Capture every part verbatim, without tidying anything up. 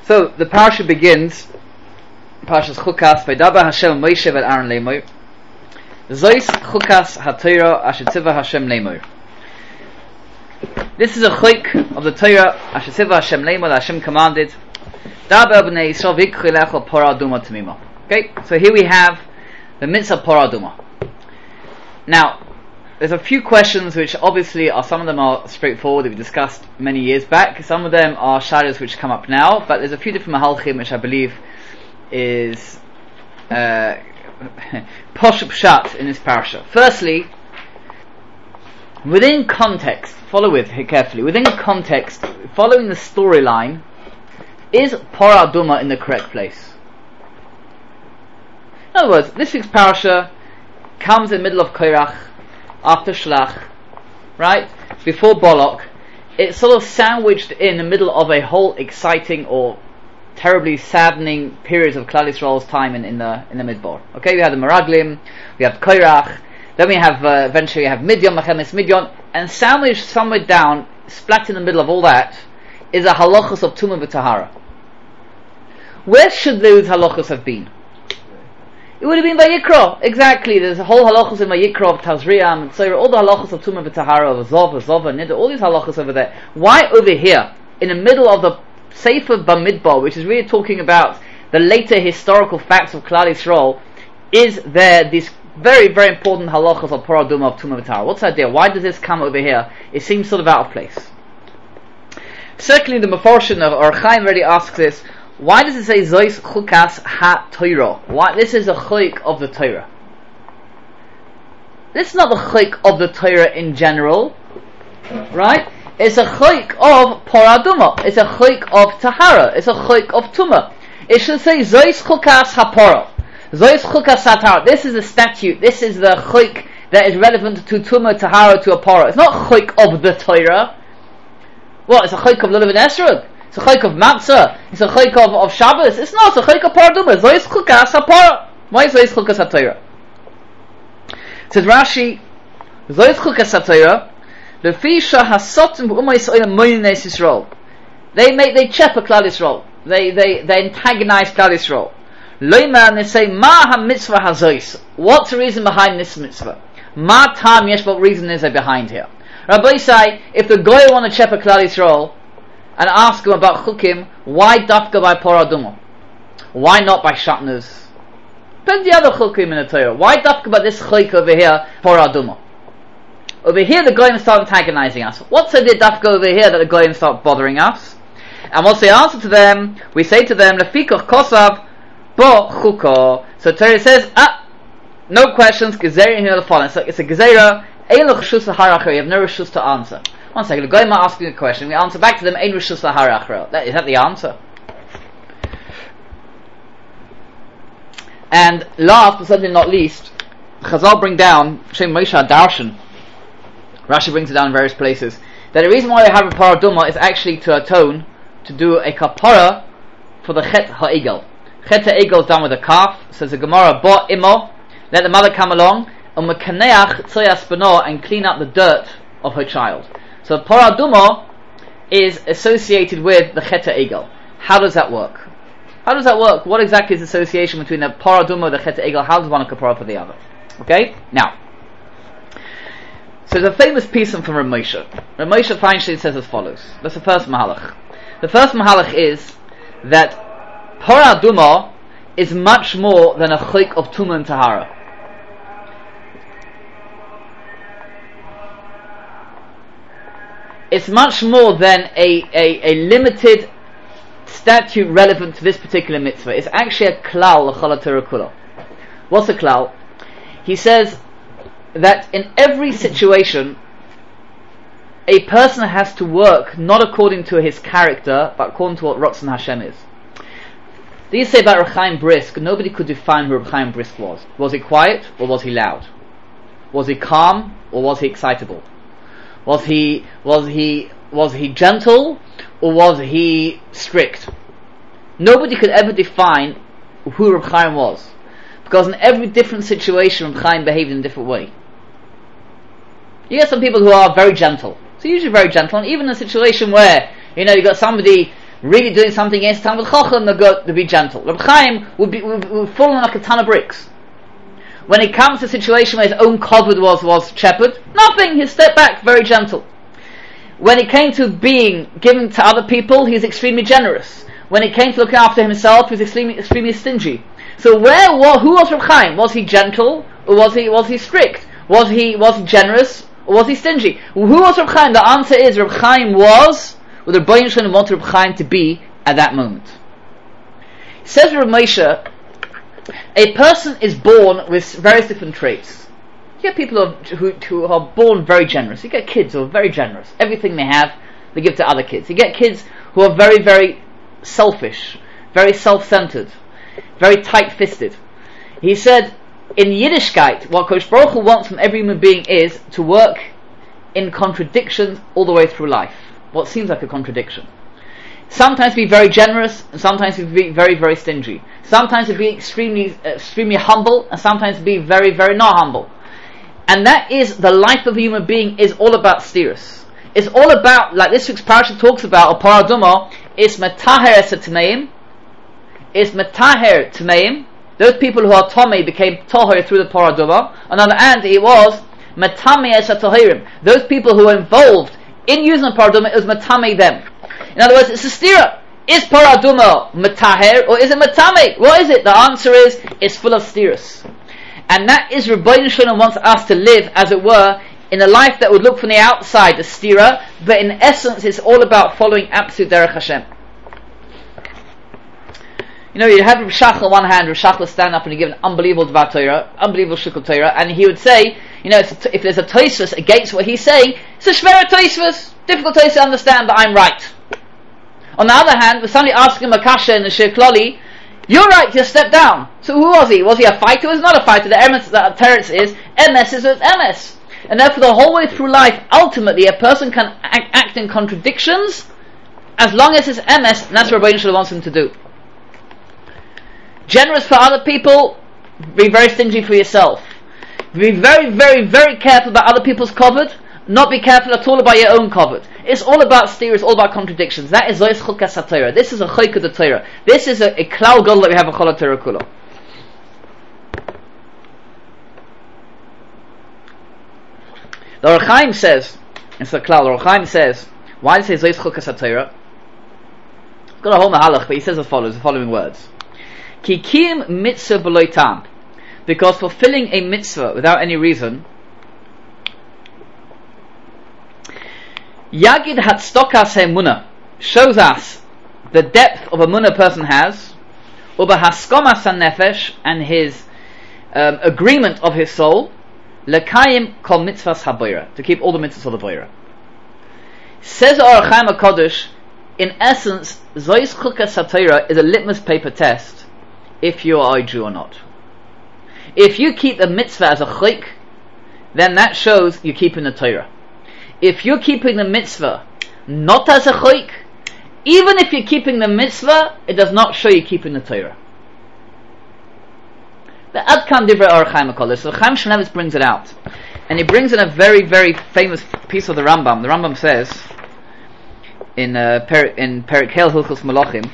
So the parasha begins, Parashas Chukas, Vaydaber Hashem Moshe vel Aaron Leimor, Zois Chukas HaTorah Asher Tzivah Hashem Leimor. This is a chuk of the Torah Asher Tzivah Hashem Leimor, that Hashem commanded. Daber b'nei Yisrael v'ikchu lecho Parah Aduma Tamima. Okay, so here we have the mitzvah Parah Aduma. Now, there's a few questions which obviously are, some of them are straightforward that we discussed many years back, some of them are shadows which come up now, but there's a few different mahalchim which I believe is uh, posh pshat in this parasha. Firstly, within context, follow with here carefully, within context, following the storyline, is Parah Aduma in the correct place? In other words, this week's parasha comes in the middle of Korach, after Shlach, right? Before Bolok. It's sort of sandwiched in the middle of a whole exciting or terribly saddening periods of Klal Yisrael's time in, in the in the Midbar. Okay, we have the Meraglim, we have Korach, then we have uh, eventually we have Midian, Machemes Midian, and sandwiched somewhere down, splat in the middle of all that, is a halachos of Tumah v'Tahara. Where should those halachos have been? It would have been Vayikra, exactly. There's a whole halachos in Vayikra of Tazriam and so all the halachos of Tumah v'Tahara, of Zov, Zova, Nida, all these halachos over there. Why over here, in the middle of the Sefer Bamidbar, which is really talking about the later historical facts of Klal Yisrael, is there this very, very important halachos of Parah Aduma of Tumah v'Tahara? What's the idea? Why does this come over here? It seems sort of out of place. Certainly the Mefarshim or Chaim already asks this. Why does it say Zois Chukas HaTorah? Why? This is a chuk of the Torah. This is not the chuk of the Torah in general, right? It's a chuk of Parah Aduma. It's a chuk of Tahara. It's a chuk of Tumah. It should say Zois Chukas HaParah. Zois Chukas HaTahara. This is a statute. This is the chuk that is relevant to Tumah, Tahara, to a Parah. It's not chuk of the Torah. Well, it's a chuk of Lulav and Esrog. It's a chayk of matzah. It's a chayk of, of Shabbos. It's not. It's a chayk of Parah Aduma. Zois chukas hapara. Why is zois chukas haTorah? Says Rashi, zois chukas haTorah. Lefi shahasotim b'umay Yisrael moines Yisrael. They make they cheper Klal Yisrael. They they they antagonize Klal Yisrael. Loiman, they say ma ha mitzvah hazois. What's the reason behind this mitzvah? Ma tam yesh. What reason is there behind here? Rabbi say, if the goy want to cheper Klal Yisrael and ask him about chukim, why dafka by Parah Aduma? Why not by shatnez? Plenty other chukim in the Torah. Why dafka by this chuk over here, Parah Aduma? Over here the goyim start antagonizing us. What's the dafka over here that the goyim start bothering us? And what's the answer to them? We say to them, Lefikoch kosav bo chuko. So Torah says, ah, no questions, gezerah here the following. So it's a gezerah, eiluch shus haracher, you have no reshus to answer. One second, the goyim are asking a question, we answer back to them, ein reshus lahara achra. That, is that the answer? And last, but certainly not least, Chazal bring down, Shem Moshe Darshan, Rashi brings it down in various places, that the reason why they have a Parah Aduma is actually to atone, to do a kapara for the Chet HaEgel. Chet HaEgel is done with a calf, says the Gemara, Bo imo, let the mother come along, and mekaneach tzoyas beno, and clean up the dirt of her child. So Parah Aduma is associated with the Chet HaEgel. How does that work? How does that work? What exactly is the association between the Parah Aduma and the Chet HaEgel? How does one kapara for the other? Okay? Now, so there's a famous piece from Rav Moshe. Rav Moshe Feinstein says as follows. That's the first mahalach. The first mahalach is that Parah Aduma is much more than a chuk of Tumah and Tahara. It's much more than a, a, a limited statute relevant to this particular mitzvah. It's actually a klal l'chol haTorah kula. What's a klal? He says that in every situation, a person has to work not according to his character, but according to what Ratzon Hashem is. These say about Reb Chaim Brisk, nobody could define who Reb Chaim Brisk was. Was he quiet or was he loud? Was he calm or was he excitable? Was he was he was he gentle or was he strict? Nobody could ever define who Reb Chaim was, because in every different situation Reb Chaim behaved in a different way. You get some people who are very gentle, so usually very gentle, and even in a situation where you know you got somebody really doing something against Talmud Chacham, they're good to be gentle. Reb Chaim would be would, would fall like a ton of bricks. When it comes to a situation where his own kavod was was shepherd, nothing. He stepped back, very gentle. When it came to being given to other people, he was extremely generous. When it came to looking after himself, he was extremely extremely stingy. So where was who was Reb Chaim? Was he gentle or was he was he strict? Was he was he generous or was he stingy? Who was Reb Chaim? The answer is Reb Chaim was what the Rebbeinu Shalom wanted Reb Chaim to be at that moment. Says Reb Moshe, a person is born with various different traits. You get people who, who, who are born very generous. You get kids who are very generous. Everything they have, they give to other kids. You get kids who are very, very selfish, very self-centered, very tight-fisted. He said, in Yiddishkeit, what Kosh Baruch Hu wants from every human being is to work in contradictions all the way through life. What seems like a contradiction. Sometimes be very generous, and sometimes be very, very stingy. Sometimes be extremely, uh, extremely humble, and sometimes be very, very not humble. And that is the life of a human being. Is all about steers. It's all about, like this week's parasha talks about, or paraduma, is metaher es tmeim, is metaher tmeim. Those people who are tomei became toher through the paraduma. On the other hand, it was metame es toherim. Those people who were involved in using the paraduma, it was metame them. In other words, it's a stira. Is paraduma metaher or is it metame? What is it? The answer is it's full of steers. And that is Rebbeinu Shalom wants us to live, as it were, in a life that would look from the outside a stira, but in essence it's all about following absolute derech Hashem. You know, you have Rav Shach on one hand, Rav Shach would stand up and he'd give an unbelievable Dvar Torah, unbelievable Shikul Torah, and he would say, you know, if there's a Tosfos against what he's saying, it's a Shvera Tosfos, difficult Tosfos to understand, but I'm right. On the other hand, when somebody asked him a kasha in the Shir Klali, you're right, just step down. So who was he? Was he a fighter? He was not a fighter. The emes, the teretz is, M S is with M S. And therefore the whole way through life, ultimately a person can act, act in contradictions as long as it's M S, and that's what Rebbeinu Shalom wants him to do. Generous for other people, be very stingy for yourself. Be very, very, very careful about other people's kavod, not be careful at all about your own kavod. It's all about steer, it's all about contradictions. That is Zois Chukas HaTorah. This is a Chayk of the Torah. This is a, a Klal Gadol that we have a Chol HaTorah Kula. The Orach Chaim says, it's a Klal, the Orach Chaim says, why does he say Zois Chukas HaTorah? I've got a whole Mahalach, but he says as follows, the following words. Ki kiyim mitzvah b'loi tam. Because fulfilling a mitzvah without any reason, Yagid Hatstokas Emunah shows us the depth of a munah person has, Uba Haskomas HaNefesh, and his um, agreement of his soul, Lekayim Kol Mitzvahs HaBoira, to keep all the mitzvahs of the Boira. Says Orach Chaim HaKodesh, in essence, Zois Chukas HaTorah is a litmus paper test if you are a Jew or not. If you keep the mitzvah as a chayk, then that shows you're keeping the Torah. If you're keeping the mitzvah not as a chayk, even if you're keeping the mitzvah, it does not show you're keeping the Torah. The Adkan Divrei Orach Chaim HaKodesh, so Chaim Shnevis brings it out, and he brings in a very, very famous piece of the Rambam. The Rambam says in uh, per, in Perik Hel Hilchos Malachim,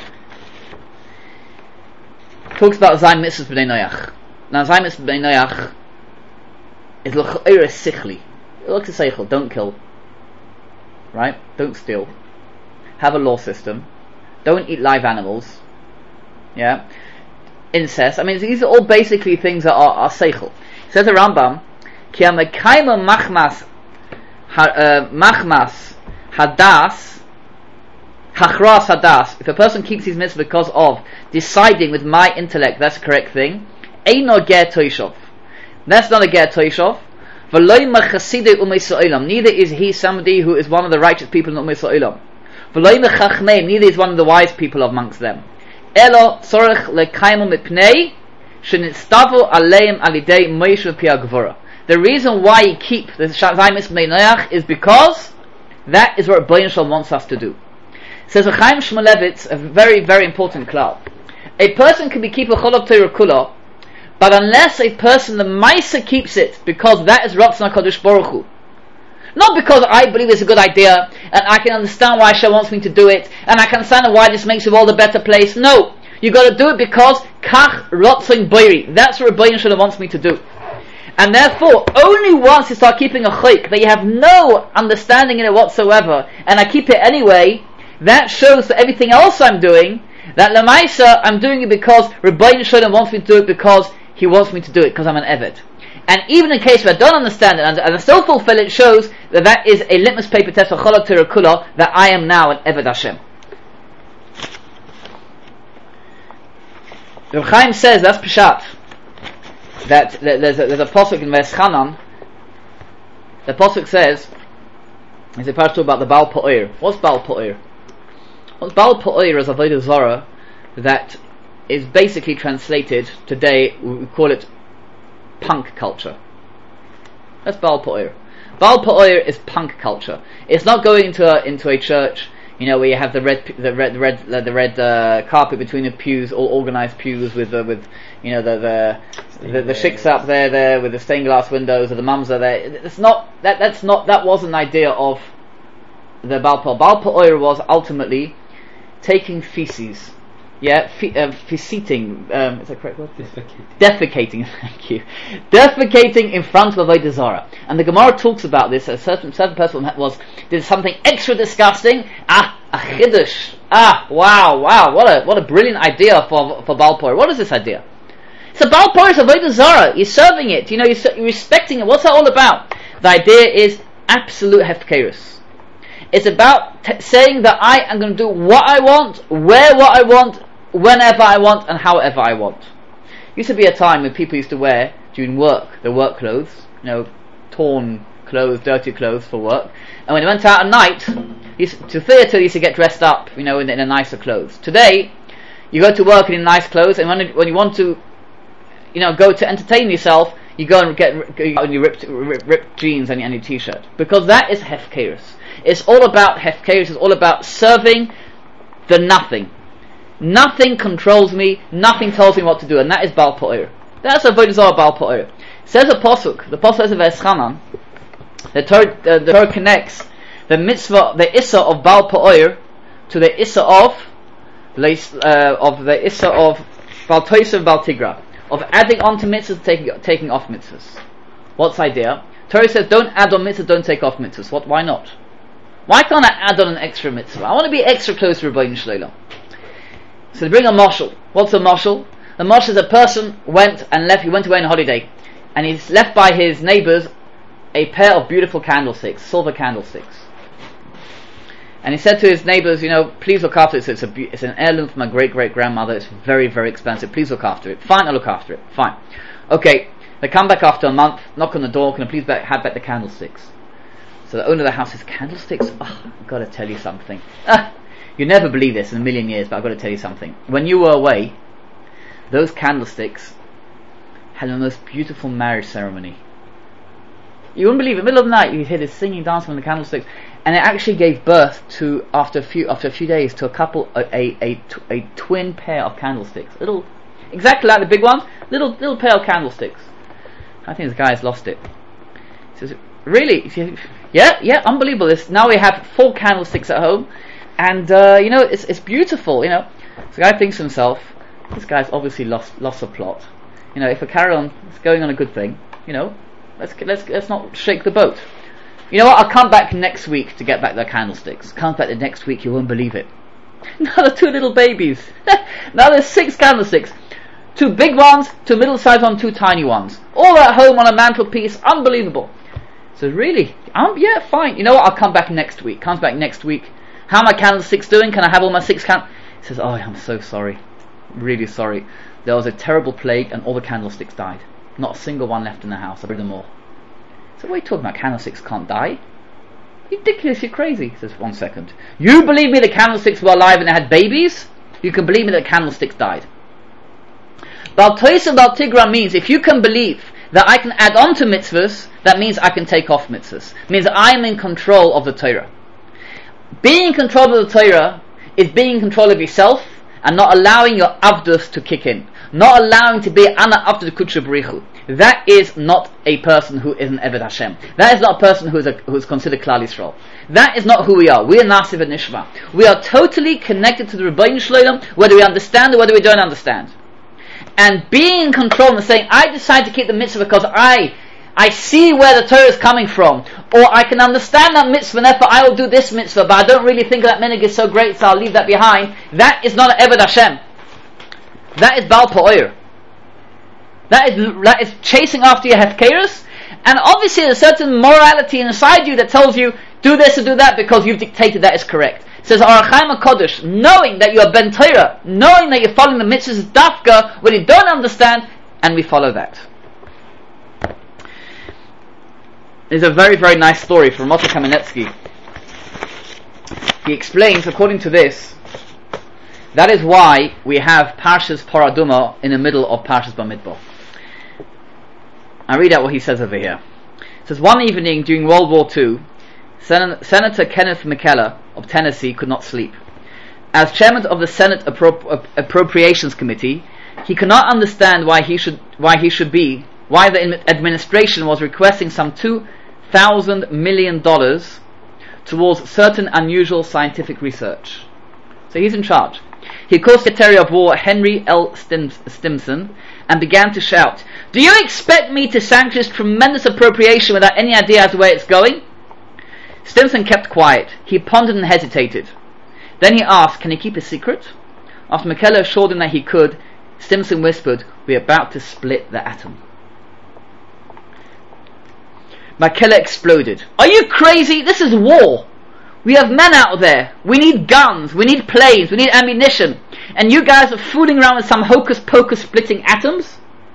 talks about Zayin Mitzvahs B'nei Noach. Now Zayin Mitzvahs B'nei Noach is l'ch'oira sichli. It looks a seichel, don't kill, right? Don't steal. Have a law system. Don't eat live animals. Yeah. Incest. I mean, these are all basically things that are, are seichel. Says the Rambam, Ki ha-mekayma machmas machmas hadas hachras hadas. If a person keeps his mitzvah because of deciding with my intellect that's the correct thing, eino ger toishov. That's not a ger toishov. Neither is he somebody who is one of the righteous people in Ummei Sa'olam. Neither is one of the wise people amongst them. The reason why you keep the Zayin Mitzvahs B'nei Noach is because that is what Rebbeinu Shalom wants us to do. Says Chaim Shmulevitz, a very, very important klal. A person can be keeping Chol HaTorah Kula, but unless a person, the Maisa, keeps it because that is Ratzon HaKadosh Baruch Hu, Not because I believe it's a good idea, and I can understand why Hashem wants me to do it, and I can understand why this makes the world a better place. No, you got to do it because Kach Rotzin Boiri. That's what Rebbeinu Shalom wants me to do. And therefore, only once you start keeping a chayk that you have no understanding in it whatsoever, and I keep it anyway, that shows that everything else I'm doing, that Lamaisa, I'm doing it because Rebbeinu Shalom wants me to do it because he wants me to do it, because I'm an Eved. And even in case where I don't understand it and, and I still fulfill it, shows that that is a litmus paper test for Cholot Torah Kula, that I am now an Eved Hashem. Reb Chaim says, that's Peshat, that there's a, there's a pasuk in Veschanan. The pasuk says, it's a part about the Baal Pa'ir. What's Baal Pa'ir? Well, Baal Pa'ir is a Avodah Zarah that is basically translated today, we call it punk culture. That's Baal Pa'ir. Baal Pa'ir is punk culture. It's not going into a, into a church, you know, where you have the red, the red, the red, the red uh, carpet between the pews, all organised pews with, uh, with, you know, the the the, the sheikhs up there, there with the stained glass windows, or the mums are there. It's not that. That's not. That wasn't an idea of the Baal Pa'ir. Baal Pa'ir was ultimately taking feces. Yeah, fe- uh, feceting, um, is that correct word? Defecating. Defecating, thank you. Defecating in front of Avodah Zarah. And the Gemara talks about this. A certain, certain person was, did something extra disgusting. Ah, a chiddush. Ah, wow, wow, what a, what a brilliant idea for, for Baal Pa'ir. What is this idea? So Baal Pa'ir is Avodah Zarah. You're serving it, you know, you're, you're respecting it. What's that all about? The idea is absolute hefkerus. It's about t- saying that I am going to do what I want, wear what I want, whenever I want, and however I want. Used to be a time when people used to wear, during work, their work clothes, you know, torn clothes, dirty clothes for work, and when they went out at night, used to theatre, they used to get dressed up, you know, in, in a nicer clothes. Today, you go to work in nice clothes, and when, when you want to, you know, go to entertain yourself, you go and get go in your ripped, ripped, ripped jeans and, and your t-shirt, because that is hefkerus. It's all about hefkerus. It's all about serving the nothing. Nothing controls me. Nothing tells me what to do, and that is Baal Pa'ir. That's a Avodah Zarah Baal Pa'ir. Says a pasuk. The pasuk says in Veschanan. The Torah, uh, the Torah connects the mitzvah, the issa of Baal Pa'ir, to the issa of uh, of the issa of Baal Toisa and Baal Tigra, of adding on to mitzvahs, taking taking off mitzvahs. What's the idea? Torah says, don't add on mitzvahs, don't take off mitzvahs. What? Why not? Why can't I add on an extra mitzvah? I want to be extra close to Rebbeinu Shalom. So they bring a mashal. What's a mashal? The mashal is a person went and left. He went away on a holiday, and he's left by his neighbours a pair of beautiful candlesticks, silver candlesticks. And he said to his neighbours, you know, please look after it. So it's a it's an heirloom from my great great grandmother. It's very very expensive. Please look after it. Fine, I'll look after it. Fine. Okay. They come back after a month, knock on the door. Can I please back, have back the candlesticks? So the owner of the house says, candlesticks? Oh, I've got to tell you something. Ah, you never believe this in a million years, but I've got to tell you something. When you were away, those candlesticks had the most beautiful marriage ceremony. You wouldn't believe it. In the middle of the night, you hear this singing, dancing on the candlesticks, and it actually gave birth to, after a few after a few days, to a couple, a a, a, a twin pair of candlesticks. Little, exactly like the big ones, little little pair of candlesticks. I think this guy's lost it. He says, really? Yeah, yeah, unbelievable. This, now we have four candlesticks at home, and uh, you know, it's it's beautiful. You know, so the guy thinks to himself, this guy's obviously lost lost a plot. You know, if we carry on, it's going on a good thing. You know, let's let's let's not shake the boat. You know what? I'll come back next week to get back the candlesticks. Come back the next week, you won't believe it. Now there's two little babies. Now there's six candlesticks. Two big ones, two middle-sized ones, two tiny ones. All at home on a mantelpiece. Unbelievable. So really, um, yeah, fine. You know what? I'll come back next week. Comes back next week. How are my candlesticks doing? Can I have all my six candlesticks? He says, oh, I'm so sorry. Really sorry. There was a terrible plague and all the candlesticks died. Not a single one left in the house. I buried them all. So what are you talking about? Candlesticks can't die? Ridiculous, you're crazy. He says, one second. You believe me the candlesticks were alive and they had babies? You can believe me that the candlesticks died. Baal Toisa and Baal Tigra means if you can believe that I can add on to mitzvahs, that means I can take off mitzvahs. It means I am in control of the Torah. Being in control of the Torah is being in control of yourself and not allowing your avdus to kick in. Not allowing to be ana avdus kudsha b'richu. that is not a person who is an Eved Hashem. That is not a person who is, a, who is considered Klal Yisrael. That is not who we are. We are Nasiv and Nishma. We are totally connected to the Rebbeinu Shalom, whether we understand or whether we don't understand. And being in control and saying, I decide to keep the mitzvah because I I see where the Torah is coming from, or I can understand that mitzvah, and therefore I will do this mitzvah, but I don't really think that minhag is so great, so I'll leave that behind. That is not an Eved Hashem. That is Baal Pa'or. That is, that is chasing after your hefkerus, and obviously there's a certain morality inside you that tells you, do this or do that because you've dictated that is correct. It says, Or HaChaim HaKodesh, knowing that you are Ben Torah, knowing that you're following the mitzvahs dafka, when you don't understand, and we follow that. There's a very, very nice story from Moshe Kamenetsky. He explains, according to this, that is why we have Parshas Paraduma in the middle of Parshas Bamidbar. I read out what he says over here. It says, one evening during World War Two, Sen- Senator Kenneth McKellar of Tennessee could not sleep. As chairman of the Senate Appro- Appropriations Committee, he could not understand why he should why he should be why the administration was requesting some two thousand million dollars towards certain unusual scientific research. So he's in charge. He called Secretary of War Henry L. Stim- Stimson and began to shout, "Do you expect me to sanction this tremendous appropriation without any idea as to where it's going?" Stimson kept quiet. He pondered and hesitated. Then he asked, "Can he keep a secret?" After McKellar assured him that he could, Stimson whispered, "We're about to split the atom." McKellar exploded. "Are you crazy? This is war. We have men out there. We need guns. We need planes. We need ammunition. And you guys are fooling around with some hocus pocus splitting atoms?"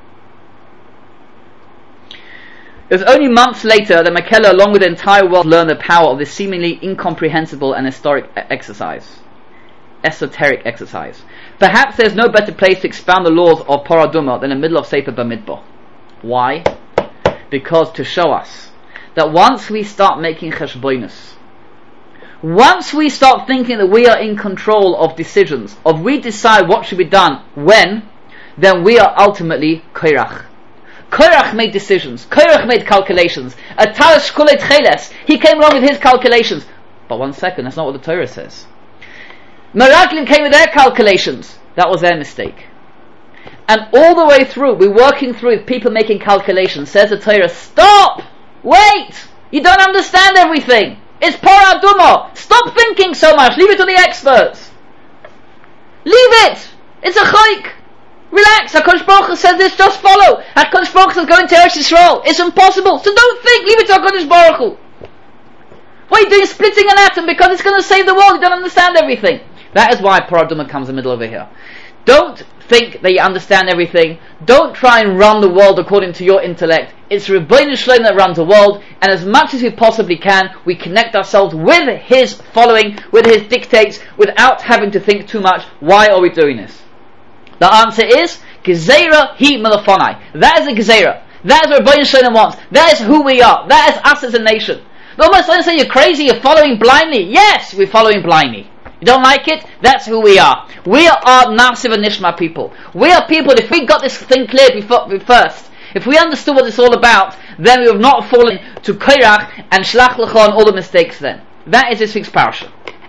It was only months later that McKellar, along with the entire world, learned the power of this seemingly incomprehensible and historic exercise. Esoteric exercise. Perhaps there's no better place to expound the laws of Paraduma than in the middle of Sefer Bamidbar. Why? Because to show us that once we start making cheshbonos, once we start thinking that we are in control of decisions, of we decide what should be done when, then we are ultimately Korach. Korach made decisions. Korach made calculations. Ataras Shkulet Cheles, he came along with his calculations. But one second, that's not what the Torah says. Meraglim came with their calculations. That was their mistake. And all the way through, we're working through with people making calculations. Says the Torah, stop! Wait! You don't understand everything. It's Paraduma. Stop thinking so much. Leave it to the experts. Leave it. It's a chayk. Relax. HaKadosh Baruch Hu says this, just follow. HaKadosh Baruch Hu is going to Eretz Yisrael. It's impossible. So don't think. Leave it to HaKadosh Baruch Hu. What are you doing splitting an atom because it's going to save the world? You don't understand everything. That is why Paraduma comes in the middle over here. Don't think that you understand everything. Don't try and run the world according to your intellect. It's Rebbeinu Shalom that runs the world, and as much as we possibly can, we connect ourselves with His following, with His dictates, without having to think too much, why are we doing this? The answer is, Gezeira hi melafonai. That is a Gezeira. That is what Rebbeinu Shalom wants. That is who we are. That is us as a nation. But almost don't say you're crazy, you're following blindly. Yes, we're following blindly. You don't like it? That's who we are. We are Nasiv and Nishma people. We are people, if we got this thing clear before, first, if we understood what it's all about, then we would not fallen to Korach and Shlach Lecha and all the mistakes then. That is this week's parasha.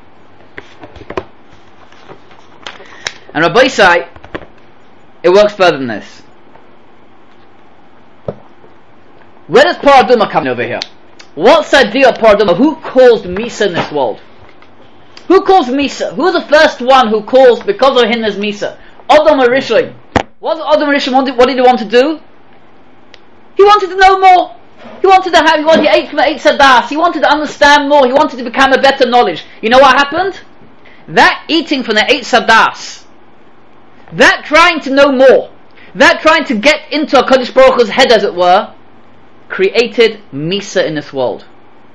And Rabbi Isai, it works further than this. Where does Paraduma come in over here? What's the idea of Paraduma? Who caused Misa in this world? Who calls Misa? Who is the first one who calls because of him there's Misa? Adam HaRishon. What did Adam HaRishon want? What did he want to do? He wanted to know more. He wanted to have, he wanted to eat from the eight sadas. He wanted to understand more. He wanted to become a better knowledge. You know what happened? That eating from the eight sadas, that trying to know more, that trying to get into HaKadosh Baruch Hu's head as it were, created Misa in this world.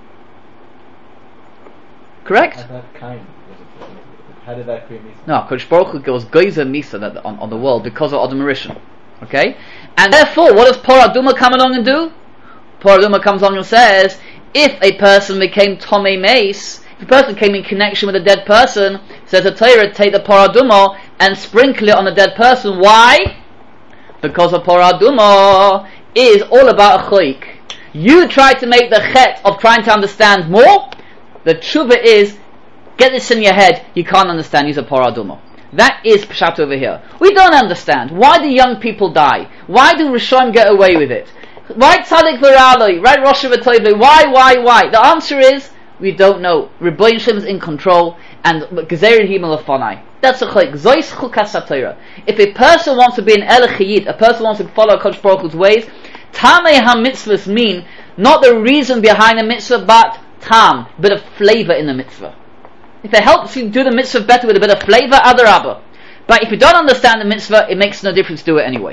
Correct? That kind. How did that create Misa? No, HaKadosh Baruch Hu was Geyser Misa that on, on the world because of Adam HaRishon. Okay? And therefore, what does Paraduma come along and do? Paraduma comes along and says, if a person became Tomei Mace, if a person came in connection with a dead person, says the Torah, take the Paraduma and sprinkle it on the dead person. Why? Because of Paraduma, is all about a chayk. You try to make the chet of trying to understand more. The tshuva is, get this in your head, you can't understand, use a paraduma. That is pshat over here. We don't understand. Why do young people die? Why do Rishon get away with it? Why Tzadik v'Raloi? Right Rosh Hashanah? Why, why, why? The answer is, we don't know. Rebbein Shem is in control, and Gezerin Himmel Afonai. That's a chayk. Zois chukas HaTorah. If a person wants to be an El Chayid, a person wants to follow Kodesh Baruch Hu's ways, Tamei HaMitzvahs mean not the reason behind the mitzvah, but tam, a bit of flavor in the mitzvah. If it helps you do the mitzvah better with a bit of flavor, adarabah. But if you don't understand the mitzvah, it makes no difference to do it anyway.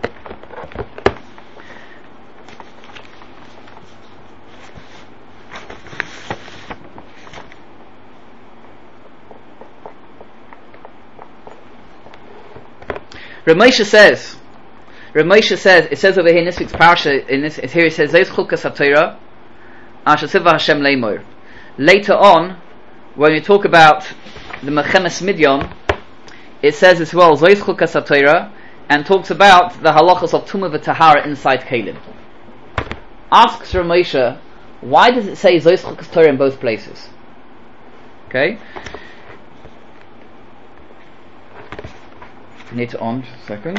Ramesha says, Ramesha says, it says over here in this week's parasha, in this, here it says, Zeis chukas HaTorah, asher tzivah Hashem leimor. Later on, when we talk about the Mechemes Midyon, it says as well, Zeis chukas HaTorah, and talks about the halachas of Tumah v'Tahara inside Kalim. Asks Ramesha, why does it say Zeis chukas Torah in both places? Okay? I need to on just a second.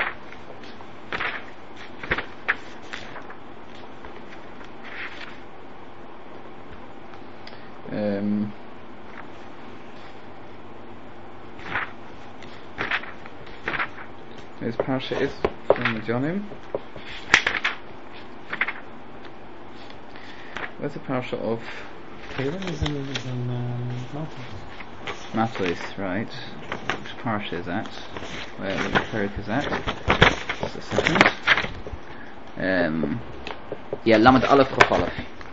Um, this parasha is from the Jonim. Where's the parasha of? Is in, is in uh, Matos, right? Which parasha is that? Where the Perik is that? Just a second. Um, yeah, Lamed Aleph Chof Aleph.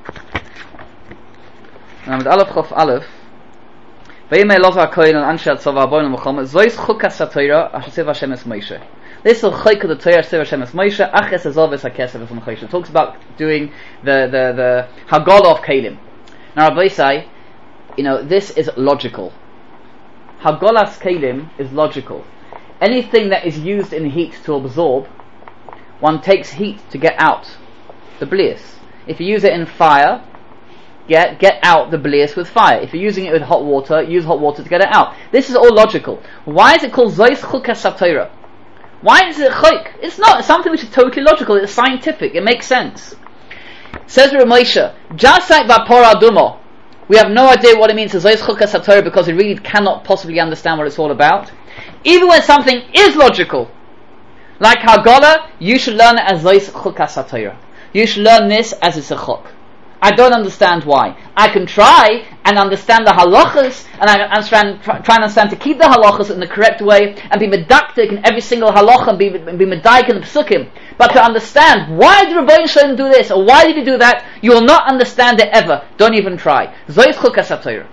Lamed Aleph Chof Aleph. Vayimei Loza Kohen and Anshe Tzava Aboyin L'Mochem Zois Chukas HaTorah Asher Tziv Hashem Es Moshe. This is the chayk of the Torah Tziv Hashem Es Moshe Aches Ezov Es HaKesef Es Moshe. It talks about doing the the the Haggalah of Kalim. Now Rabbi say, you know, this is logical. Haggolas Kalim is logical. Anything that is used in heat to absorb, one takes heat to get out the blias. If you use it in fire, get get out the blias with fire. If you're using it with hot water, use hot water to get it out. This is all logical. Why is it called Zois Chukas HaTorah? Why is it chayk? It's not. It's something which is totally logical. It's scientific. It makes sense. Says Ramesha, just like Vapor Adumo, we have no idea what it means to Zois Chukas HaTorah because we really cannot possibly understand what it's all about. Even when something is logical, like Haggalah, you should learn it as Zois Chukas HaTorah. You should learn this as it's a chok. I don't understand why. I can try and understand the halachas, and I understand, try, try and understand to keep the halachas in the correct way, and be medaktik in every single halacha, and be, be medaik in the psukim. But to understand, why did Rebbeinu Shalom do this, or why did he do that, you will not understand it ever. Don't even try. Zois Chukas HaTorah.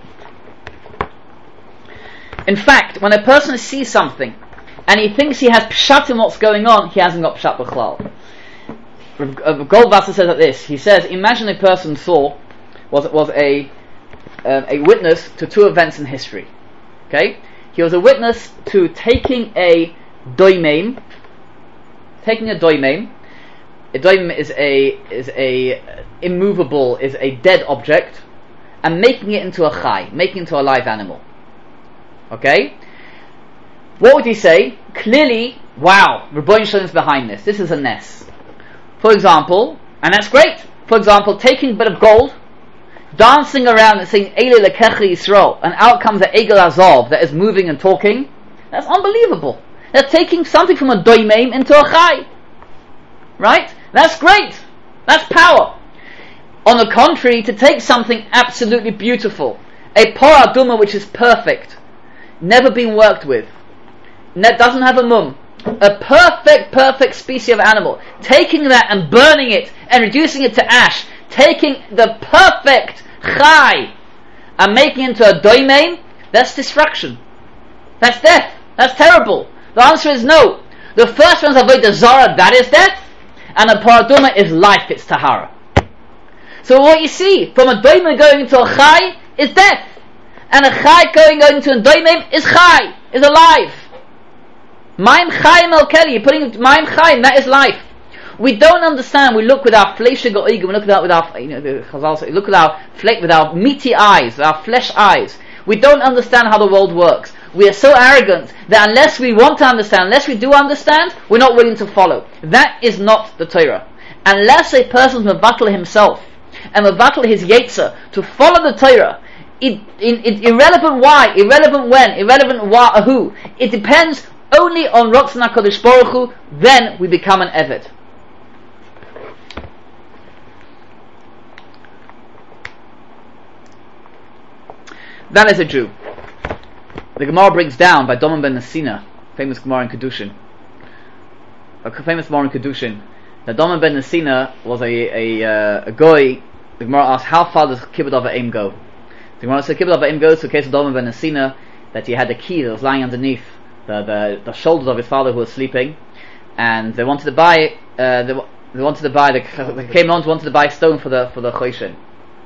In fact, when a person sees something, and he thinks he has pshat in what's going on, he hasn't got pshat b'chlal. Goldwasser says like this. He says, imagine a person saw, was was a um, a witness to two events in history. Okay, he was a witness to taking a doimeim, taking a doimeim. A doimeim is a is a uh, immovable, is a dead object, and making it into a chai, making it into a live animal. Okay, what would he say? Clearly, wow, Rebbeinu Shalom is behind this. This is a ness. For example, and that's great. For example, taking a bit of gold, dancing around and saying Eile Lekecha Yisrael, and out comes an Egel Azov that is moving and talking. That's unbelievable. They're taking something from a doimeim into a chai. Right? That's great. That's power. On the contrary, to take something absolutely beautiful, a Porah Duma which is perfect, never been worked with, that doesn't have a mum, a perfect, perfect species of animal, taking that and burning it and reducing it to ash, taking the perfect chai and making it into a doimeim, that's destruction. That's death. That's terrible. The answer is no. The first one's avodah zara, that is death, and a paraduma is life, it's tahara. So what you see from a doimeim going into a chai is death, and a chai going into a doimeim is chai, is alive. Maim Chaim El Keli, you're putting Maim Chaim, that is life. We don't understand. We look with our fleshige oigim. We look with our, with our you know, the Chazal say, look with our fle- with our meaty eyes, with our flesh eyes. We don't understand how the world works. We are so arrogant that unless we want to understand, unless we do understand, we're not willing to follow. That is not the Torah. Unless a person is mevatel himself and mevatel his yetzer to follow the Torah, it, it, it, irrelevant why, irrelevant when, irrelevant why, who, it depends only on Ratzon HaKadosh Baruch Hu, then we become an Eved. That is a Jew. The Gemara brings down by Doman ben Nesina, famous Gemara in Kedushin, a famous Gemara in Kedushin, that Doman ben Nesina was a a, uh, a goy. The Gemara asked, how far does Kibbud Av Ha'im go? The Gemara said Kibbud Av Ha'im goes to the case of Doman ben Nesina, that he had a key that was lying underneath the, the, the shoulders of his father who was sleeping, and they wanted to buy uh, they, they wanted to buy the they came on to wanted to buy stone for the for the Choshen,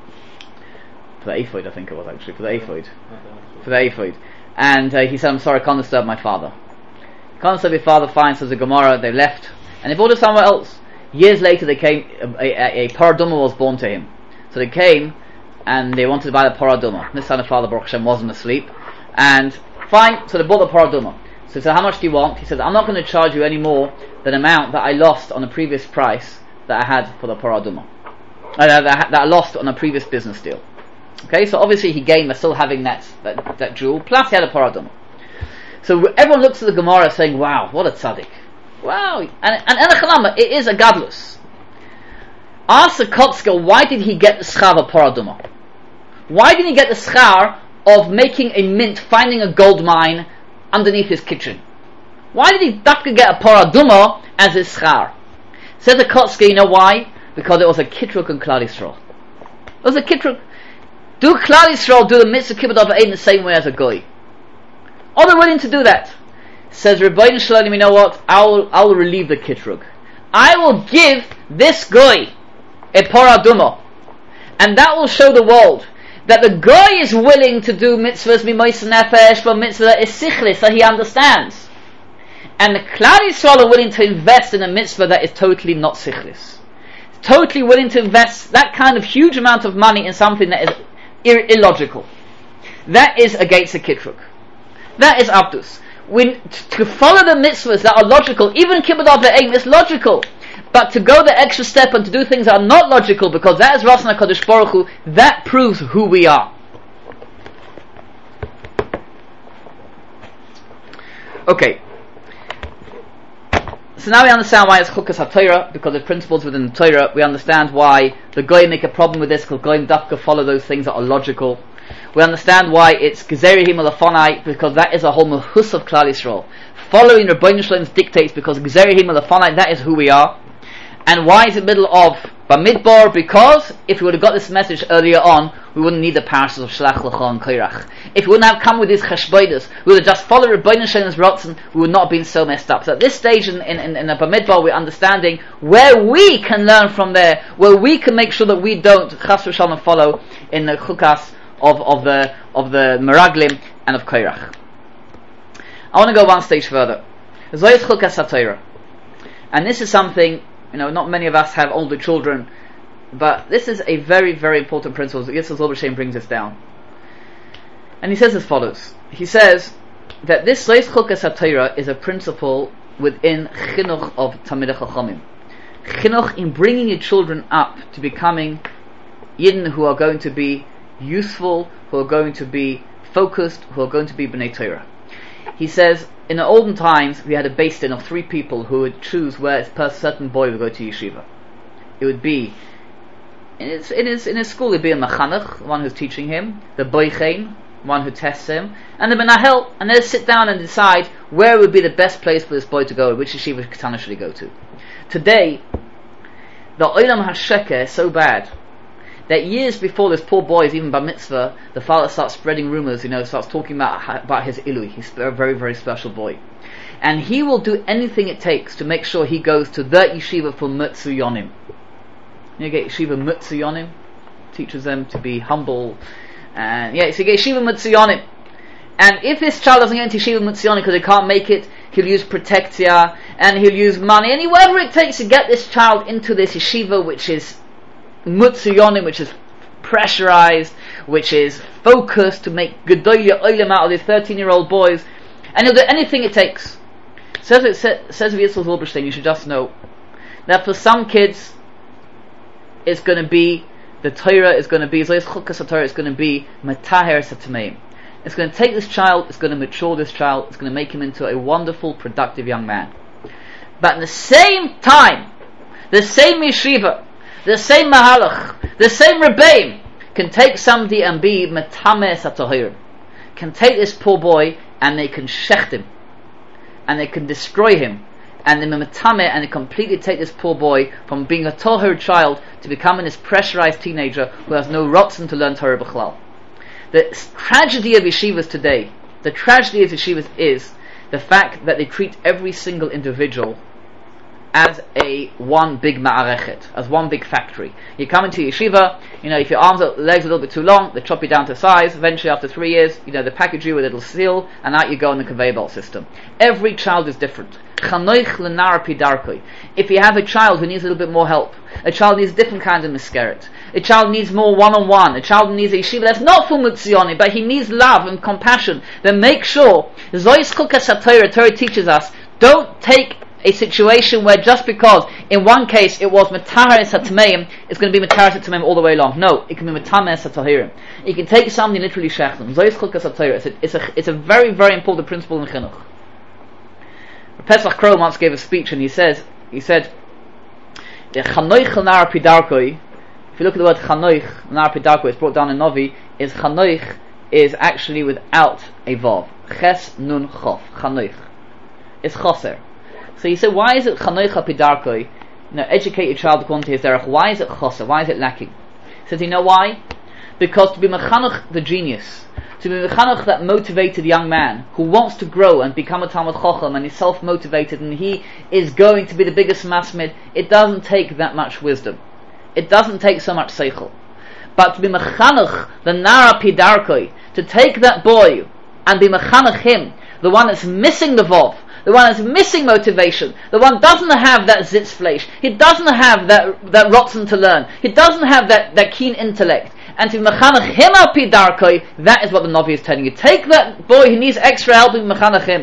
for the ephod, I think it was actually for the ephod, for the ephod. And uh, he said, I'm sorry, I can't disturb my father. Can't disturb your father, fine, says the Gemara. They left, and they bought it somewhere else. Years later, they came, a, a, a paraduma was born to him. So they came, and they wanted to buy the paraduma. This time the father, Baruch Hashem, wasn't asleep. And fine, so they bought the paraduma. So he said, how much do you want? He said, I'm not going to charge you any more than the amount that I lost on the previous price that I had for the paraduma. Uh, that, I, that I lost on a previous business deal. Okay, so obviously he gained by still having that, that that jewel, plus he had a paraduma. So everyone looks at the Gemara saying, wow, what a tzaddik. Wow, and and Enochalama, it is a gadlus. Ask the Kotzker, why did he get the schar of paraduma? Why didn't he get the schar of making a mint, finding a gold mine underneath his kitchen? Why did he dafka get a paraduma as his schar? Says the Kotzker, you know why? Because it was a kitruk and Klal Yisrael. It was a kitruk. Do Klal Yisrael do the mitzvah kibbud av ha'im the same way as a goy? Are they willing to do that? Says Rebbeinu Shalom, you know what? I will, I will relieve the kitrug. I will give this goy a paraduma, and that will show the world that the goy is willing to do mitzvahs mimois nefesh, but mitzvah that is sichlis, that he understands. And the Klal Yisrael are willing to invest in a mitzvah that is totally not sichlis. Totally willing to invest that kind of huge amount of money in something that is ir- illogical. That is against the kitrug. That is abdus. When to follow the mitzvahs that are logical, even kibbud av ha'im is logical, but to go the extra step and to do things that are not logical, because that is Ratzon HaKadosh Baruch Hu, that proves who we are. Okay. So now we understand why it's Chukas HaTorah, because of principles within the Torah. We understand why the Goyim make a problem with this, because Goyim dafka follow those things that are logical. We understand why it's Gezeri Himel Afonai, because that is a whole Mehus of Klal Yisrael. Following Rebbeinu Shalom's dictates, because Gezeri Himel Afonai, that is who we are. And why is it middle of Bamidbar? Because if we would have got this message earlier on, we wouldn't need the parashas of Shlach Lecha and Kairach. If we wouldn't have come with these cheshboidas, we would have just followed Rebbeinu Shalom's Ratzon, we would not have been so messed up. So at this stage in, in, in, in the Bamidbar, we're understanding where we can learn from there, where we can make sure that we don't chas v'shalom follow in the chukas of, of the of the Meraglim and of Kairach. I want to go one stage further. Zoyes chukas HaTorah. And this is something, you know, not many of us have older children, but this is a very, very important principle. Yitzchak Zilbersheim brings this down. And he says as follows. He says that this Zoyes chukas HaTorah is a principle within chinuch of Talmidei Chachamim. Chinuch in bringing your children up to becoming Yidden who are going to be useful, who are going to be focused, who are going to be B'nai Torah. He says, in the olden times, we had a beis din of three people who would choose where a certain boy would go to yeshiva. It would be, in his, in his, in his school, it would be a mechanech, one who's teaching him, the boichein, one who tests him, and the menahel, and they'll sit down and decide where would be the best place for this boy to go, which yeshiva ketana should he go to. Today, the olam hashekeh is so bad, that years before this poor boy is even bar mitzvah, the father starts spreading rumors, you know, starts talking about about his ilui. He's a very, very special boy. And he will do anything it takes to make sure he goes to the yeshiva for Mutsuyonim. You get yeshiva Mutsuyonim, teaches them to be humble. And yeah, so you get yeshiva Mutsuyonim. And if this child doesn't get into yeshiva Mutsuyonim because he can't make it, he'll use protectia, and he'll use money, and whatever it takes to get this child into this yeshiva, which is mutsuyonim, which is pressurized, which is focused to make gedolia oilim out of these thirteen-year-old boys, and he'll do anything it takes. Says it says Yitzhak Zilberstein, you should just know that for some kids, it's going to be the Torah is going to be Zois Chukas HaTorah is going to be Mataher Satmeim. It's going to take this child, it's going to mature this child, it's going to make him into a wonderful, productive young man. But at the same time, the same yeshiva, the same mahalach, the same rebbeim can take somebody and be Matameh Satahir, can take this poor boy and they can shecht him, and they can destroy him, and they Matameh, and they completely take this poor boy from being a Torah child to becoming this pressurized teenager who has no rotzen to learn Torah b'chlal. The tragedy of yeshivas today, the tragedy of yeshivas is the fact that they treat every single individual as a one big ma'arechet, as one big factory. You come into yeshiva, you know, if your arms are, legs are a little bit too long, they chop you down to size. Eventually, after three years, you know, they package you with a little seal, and out you go in the conveyor belt system. Every child is different. Chanoich l'nar pidarkoi. If you have a child who needs a little bit more help, a child needs different kinds of miskeret, a child needs more one-on-one, a child needs a yeshiva that's not for mutzioni, but he needs love and compassion, then make sure, Zois Chukas HaTorah, Torah teaches us, don't take a situation where just because in one case it was Matahar Satmeim, it's going to be Matahar Satmeim all the way along. No, it can be Matameh Satahirim. You can take something literally shechlim. Zois Chukas HaTorah. It's a, it's a very, very important principle in Chinuch. Pesach Crow once gave a speech and he says, he said, the Chanoich L'nar Pidarkoi, if you look at the word Chanoich L'nar Pidarkoi, it's brought down in Novi, is Chanoich is actually without a Vav. Ches Nun Chof. Chanoich. It's Choser. So you say, why is it Chanoich HaPidarkoi? You know, educate your child according to his derech. Why is it Choser? Why is it lacking? He says, you know why? Because to be Mechanech the genius, to be Mechanech that motivated young man who wants to grow and become a Talmud Chacham and is self-motivated and he is going to be the biggest masmid, it doesn't take that much wisdom. It doesn't take so much seichel. But to be Mechanech the Nara Pidarkoi, to take that boy and be Mechanech him, the one that's missing the Vov, the one that's missing motivation, the one doesn't have that zitzfleisch, he doesn't have that that rotzen to learn, he doesn't have that, that keen intellect, and to be mechanech him al pi darkoi, that is what the Navi is telling you. Take that boy who needs extra help and mechanech him.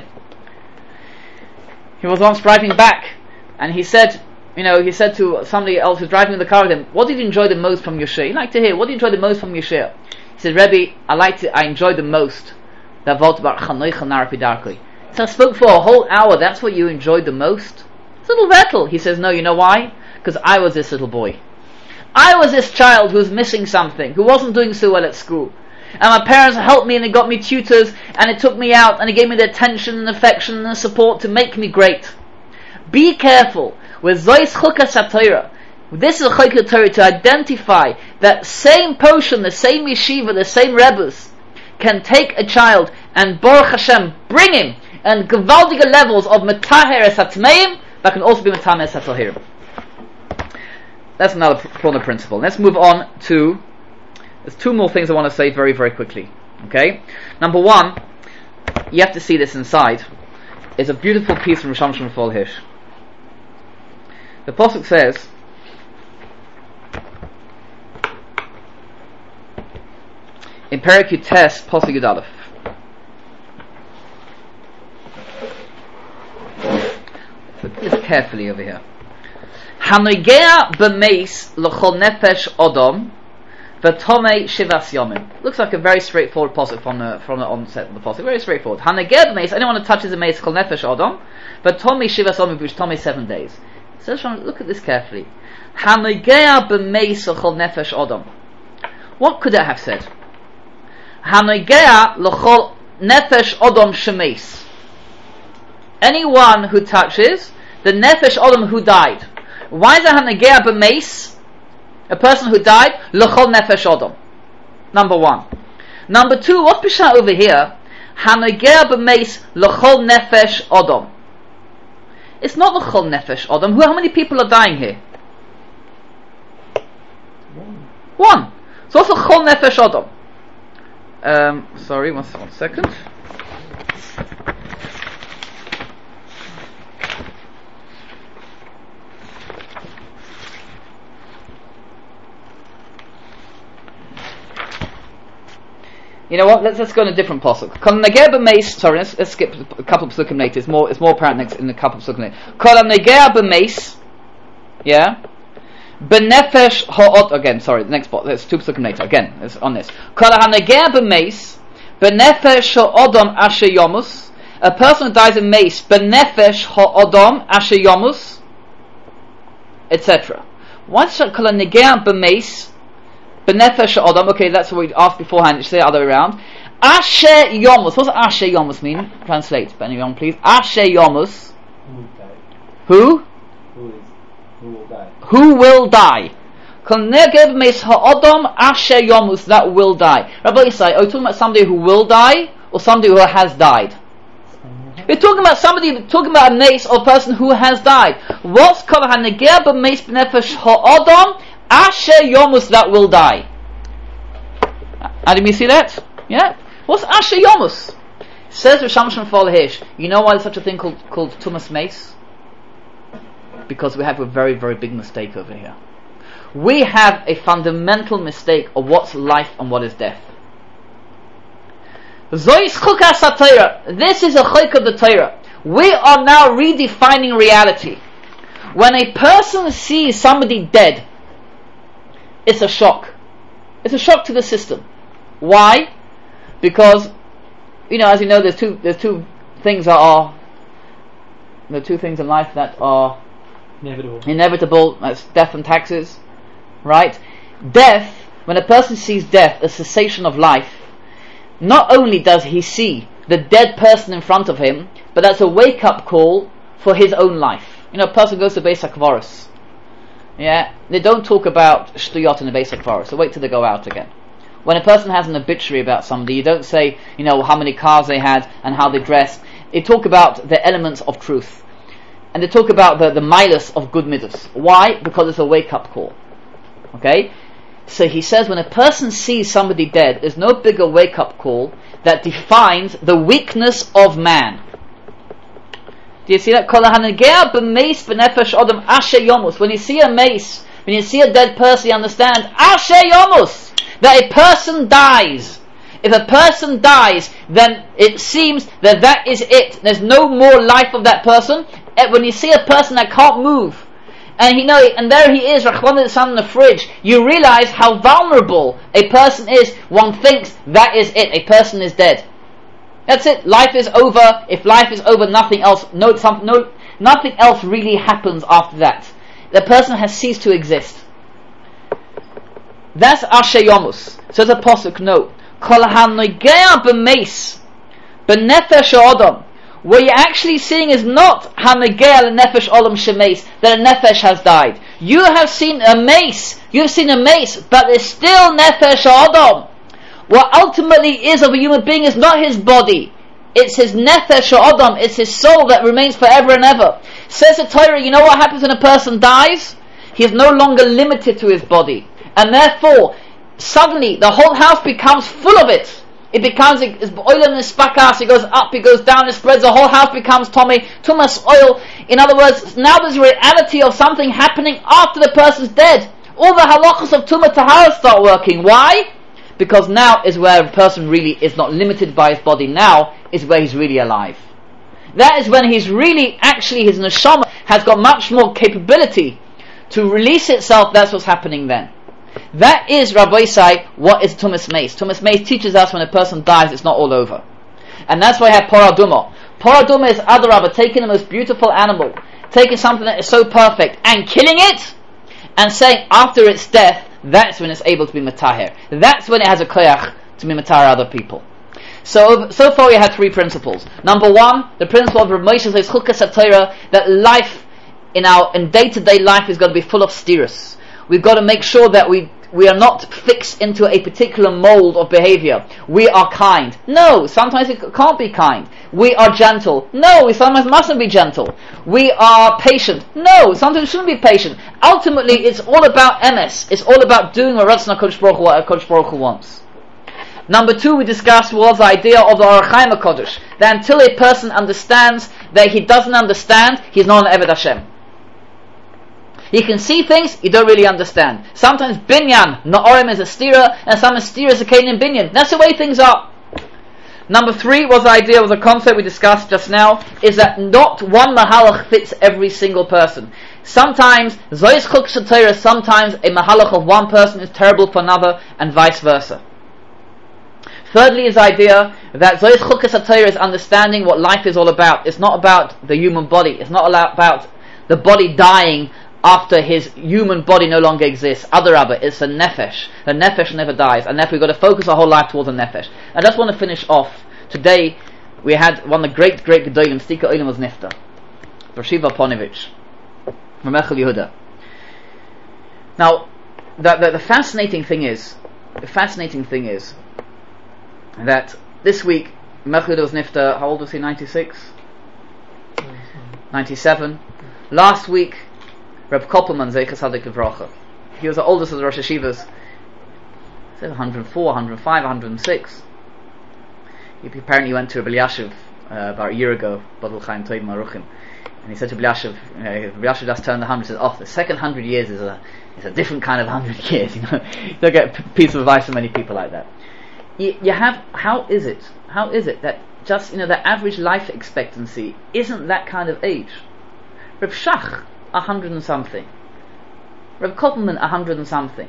He was once driving back, and he said, you know, he said to somebody else who's driving in the car with him, what did you enjoy the most from your shir? He'd like to hear, what did you enjoy the most from your shir? He said, Rebbe, I liked it, I enjoyed the most that vot about chanoich al pi darkoi. So I spoke for a whole hour, that's what you enjoyed the most? It's a little vettel. He says, no, you know why? Because I was this little boy. I was this child who was missing something, who wasn't doing so well at school. And my parents helped me and they got me tutors and it took me out and they gave me the attention and affection and the support to make me great. Be careful with Zois Chukas HaTorah. This is a Chukas HaTorah to identify that same potion, the same yeshiva, the same rebbes can take a child and Baruch Hashem, bring him and gewaldige levels of Metaher Satmeim, but can also be Metaher Satahirim. That's another Prona principle. Let's move on to, there's two more things I want to say very, very quickly. Okay? Number one, you have to see this inside. It's a beautiful piece from Rosh Hashanah Fol Hish. The Pasuk says, in Perek Yutes, Pasuk Yud Aleph, look at this carefully over here. Hanogea b'meis l'chol nefesh odom v'tomei shivas yomim. Looks like a very straightforward pasuk from the from the onset of the pasuk. Very straightforward. Hanogea b'meis, anyone who touches a meis l'chol nefesh odom v'tomei shivas yomim, which tomei seven days. So look at this carefully. Hanogea b'meis l'chol nefesh odom. What could it have said? Hanogea l'chol nefesh odom shemeis. Anyone who touches the nefesh odom who died. Why is it hanagea b'meis? A person who died, l'chol nefesh odom. Number one. Number two, what's pshat over here? Hanagea b'meis l'chol nefesh odom. It's not l'chol nefesh odom. Who? How many people are dying here? One. One. So what's l'chol nefesh odom? Um, sorry, one, one second. You know what? Let's let's go on a different pasuk. Kol negeh b'meis. Sorry, let's, let's skip a couple of pasukim later. It's more it's more apparent next in a couple of pasukim later. Kol negeh b'meis. Yeah. Benefesh ha'od. Again, sorry. The next part. There's two pasukim later. Again, it's on this. Kol negeh b'meis. Benefesh ha'odam asher yomus. A person who dies in mace. Benefesh ha'odam asher yomus. Etc. What's kol negeh b'meis? Benefesh Adam, okay, that's what we asked beforehand, it's the other way around. Asher Yomus, what does Asher Yomus mean? Translate, anyone please. Asher Yomus. Who? Who is? Who will die? Who will die? Konegeb Mes Ha'adam Asher Yomus, that will die. Rabbi Isai, are we talking about somebody who will die, or somebody who has died? We're talking about somebody, talking about a mace or a person who has died. What's called Hanegeb Mes Benefesh Ha'adam Asher Yomus, that will die. How do you see that? Yeah? What's Asher Yomus? Says Risham Shem Fal Hish. You know why there's such a thing called called Tumas Mace? Because we have a very, very big mistake over here. We have a fundamental mistake of what's life and what is death. Zois Chukas HaTorah. This is a chuk of the Torah. We are now redefining reality. When a person sees somebody dead, it's a shock. It's a shock to the system. Why? Because, you know, as you know, there's two there's two things that are there are two things in life that are inevitable. Inevitable. That's death and taxes, right? Death. When a person sees death, a cessation of life, not only does he see the dead person in front of him, but that's a wake-up call for his own life. You know, a person goes to Beis HaKvaros. Yeah, they don't talk about shtuyot in the Beis HaKvaros, so wait till they go out again. When a person has an obituary about somebody, you don't say, you know, how many cars they had and how they dressed. They talk about the elements of truth. And they talk about the, the milas of good midas. Why? Because it's a wake-up call. Okay? So he says when a person sees somebody dead, there's no bigger wake-up call that defines the weakness of man. Do you see that? When you see a mace, when you see a dead person, you understand Asher Yomus, that a person dies. If a person dies, then it seems that that is it. There's no more life of that person. When you see a person that can't move, and you know, and there he is, Rachmana Litzlan, in the fridge, you realize how vulnerable a person is. One thinks that is it. A person is dead. That's it. Life is over. If life is over, nothing else. No, some, no, nothing else really happens after that. The person has ceased to exist. That's Asher Yomus. So the pasuk no. Kol hanogea b'meis b'nefesh Adam. What you're actually seeing is not hanogea l'nefesh olam shemeis, that a nefesh has died. You have seen a mace. You've seen a mace, but there's still nefesh Adam. What ultimately is of a human being is not his body. It's his nefesh Adam. It's his soul that remains forever and ever. Says the Torah, you know what happens when a person dies? He is no longer limited to his body. And therefore, suddenly the whole house becomes full of it. It becomes oil in the spakas, it goes up, it goes down, it spreads, the whole house becomes Tommy, Tumas oil. In other words, now there's a reality of something happening after the person's dead. All the halachas of Tumah Tahara start working. Why? Because now is where a person really is not limited by his body. Now is where he's really alive. That is when he's really, actually his neshama has got much more capability to release itself. That's what's happening then. That is, Rabbi Isai, what is Tumas Mace. Tumas Mace teaches us when a person dies, it's not all over. And that's why I have Poraduma. Poraduma is Adarabba, taking the most beautiful animal, taking something that is so perfect, and killing it, and saying after its death, that's when it's able to be Matahir. That's when it has a koyach to be Matahir other people. So, so far we had three principles. Number one, the principle of Rav Moshe says, Chukas HaTorah, that life, in our in day-to-day life, is going to be full of steers. We've got to make sure that we we are not fixed into a particular mold of behavior. We are kind. No, sometimes it can't be kind. We are gentle. No, we sometimes mustn't be gentle. We are patient. No, sometimes we shouldn't be patient. Ultimately, it's all about M S. It's all about doing what Ratzon HaKadosh Baruch Hu, what HaKadosh Baruch Hu wants. Number two, we discussed was the idea of the Orach Chaim HaKadosh, that until a person understands that he doesn't understand, he's not an Eved Hashem. You can see things you don't really understand. Sometimes binyan, na'orim is a stira, and sometimes stira is a kain binyan. That's the way things are. Number three was the idea, was a concept we discussed just now, is that not one mahalach fits every single person. Sometimes, zois chuk shatayra, sometimes a mahalach of one person is terrible for another, and vice versa. Thirdly is the idea that zois chuk shatayra is understanding what life is all about. It's not about the human body. It's not about the body dying after his human body no longer exists. Adarabba, it's a nefesh. The nefesh never dies, and therefore we've got to focus our whole life towards a nefesh. I just want to finish off. Today, we had one of the great, great gedolim, Stika Olim was nifta, Bershiva Ponovich, from Echel Yehuda. Now, the, the, the fascinating thing is, the fascinating thing is, that this week, Echel Yehuda was nifta, how old was he, ninety-six? ninety-seven. Last week, Reb Koppelman, Zeichas Hadik Livrocha. He was the oldest of the Rosh Hashivas. one hundred four, one hundred five, one hundred six. He apparently went to Rabbi Yashiv uh, about a year ago, Badal Chaim Toiv Maruchim, and he said to Rabbi Yashiv, you know, Rabbi Yashiv just turned the hundred, says, oh, the second hundred years is a is a different kind of hundred years, you know. You don't get a piece of advice from many people like that. You, you have, how is it, how is it that just, you know, the average life expectancy isn't that kind of age? Reb Shach, a hundred and something. Reb Koppelman, a hundred and something.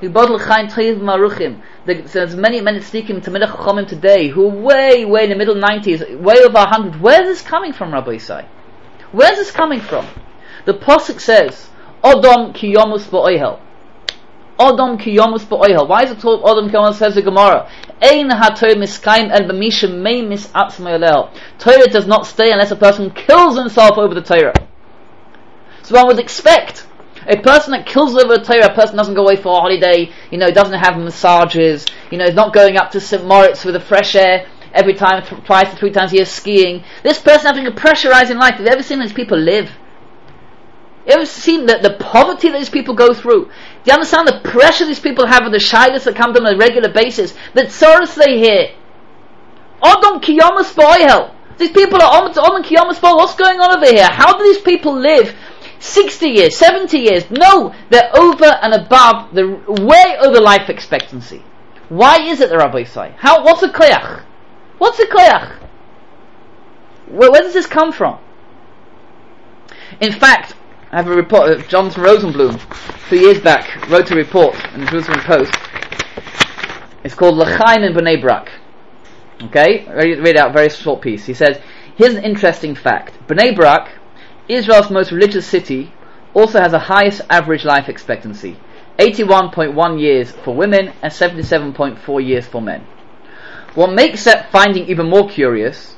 There's many, many tzdikim, Talmidei Chachamim today who are way, way in the middle nineties, way over a hundred. Where's this coming from, Rabbi Isai? Where's this coming from? The Pasuk says, Odom ki yomus ba'oihel. Odom ki yomus ba'oihel. Why is it called Odom ki yomus? Says the Gemara. Ein ha-Torah miskayim el b'misha mei mis-atzma yolel. Torah does not stay unless a person kills himself over the Torah. So one would expect a person that kills over a Torah, a person doesn't go away for a holiday, you know, doesn't have massages, you know, is not going up to Saint Moritz with the fresh air every time, th- twice to three times a year skiing. This person having a pressurizing life. Have you ever seen these people live? You ever seen the, the poverty that these people go through? Do you understand the pressure these people have and the shyness that come to them on a regular basis? The tzoros they hear. Odom kiyomas ba'oihel. These people are Odom kiyomas ba'oihel. What's going on over here? How do these people live sixty years, seventy years? No, they're over and above, the way over life expectancy. Why is it, the Rabbi say? How? What's a koyach? What's a koyach? Where, where does this come from? In fact, I have a report of Jonathan Rosenblum, two years back, wrote a report in the Jerusalem Post. It's called L'chaim in Bnei Brak. Okay, read, read out a very short piece. He says, here's an interesting fact. Bnei Brak, Israel's most religious city, also has the highest average life expectancy, eighty-one point one years for women and seventy-seven point four years for men. What makes that finding even more curious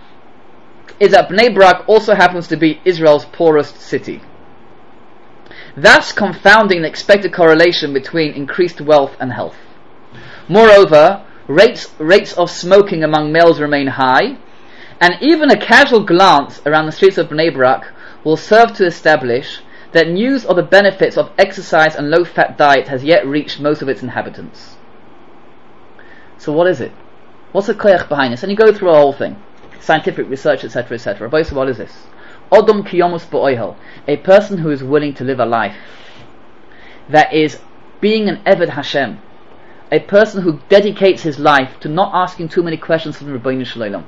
is that Bnei Brak also happens to be Israel's poorest city, thus confounding the expected correlation between increased wealth and health. Moreover, rates, rates of smoking among males remain high, and even a casual glance around the streets of Bnei Brak will serve to establish that news of the benefits of exercise and low-fat diet has yet reached most of its inhabitants. So what is it? What's the koyach behind this? And you go through a whole thing, scientific research, et cetera, et cetera. But what is this? Odom kiyomus ba'oihel, a person who is willing to live a life that is being an Eved Hashem, a person who dedicates his life to not asking too many questions from the Rebbeinu Shalom.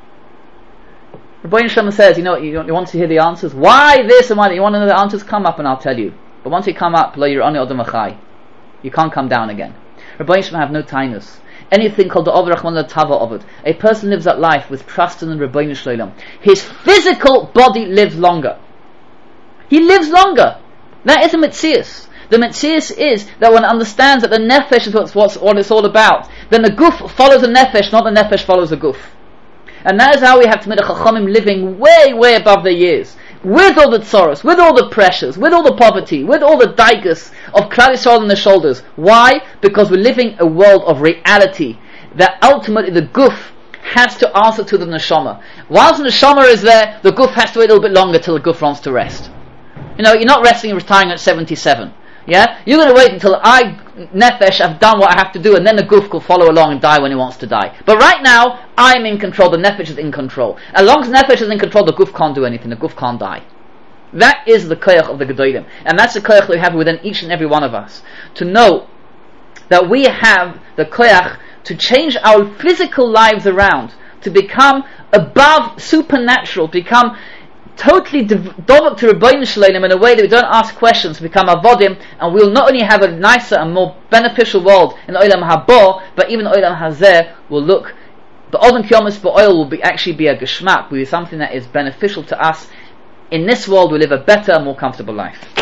Rebbeinu Shalom says, you know, you, you want to hear the answers? Why this and why that? You want to know the answers? Come up and I'll tell you. But once you come up, lo yirani odom achai, you can't come down again. Rebbeinu Shalom have no tainus. Anything called the Over Rachman Tava Ovid. A person lives that life with trust in the Rebbeinu Shalom. His physical body lives longer. He lives longer. That is a metzius. The metzius is that one understands that the nefesh is what's, what's, what it's all about. Then the guf follows the nefesh, not the nefesh follows the guf. And that is how we have Talmidei Chachamim living way, way above their years. With all the tzoros, with all the pressures, with all the poverty, with all the daigus of Klal Yisrael on their shoulders. Why? Because we're living a world of reality that ultimately the guf has to answer to the neshama. Whilst the neshama is there, the guf has to wait a little bit longer till the guf wants to rest. You know, you're not resting and retiring at seventy-seven. Yeah? You're going to wait until I, nefesh, have done what I have to do, and then the guf will follow along and die when he wants to die. But right now, I'm in control, the nefesh is in control. As long as nefesh is in control, the guf can't do anything, the guf can't die. That is the koyach of the Gedolim, and that's the koyach that we have within each and every one of us, to know that we have the koyach to change our physical lives around, to become above supernatural, become totally dovak to Rebbeinu Shalom in a way that we don't ask questions, to become avodim, and we'll not only have a nicer and more beneficial world in Olam Haba, but even Olam Hazeh will look, the Odin Kiyomis Ba'oil will be actually be a geshmak, will be something that is beneficial to us. In this world we live a better, more comfortable life.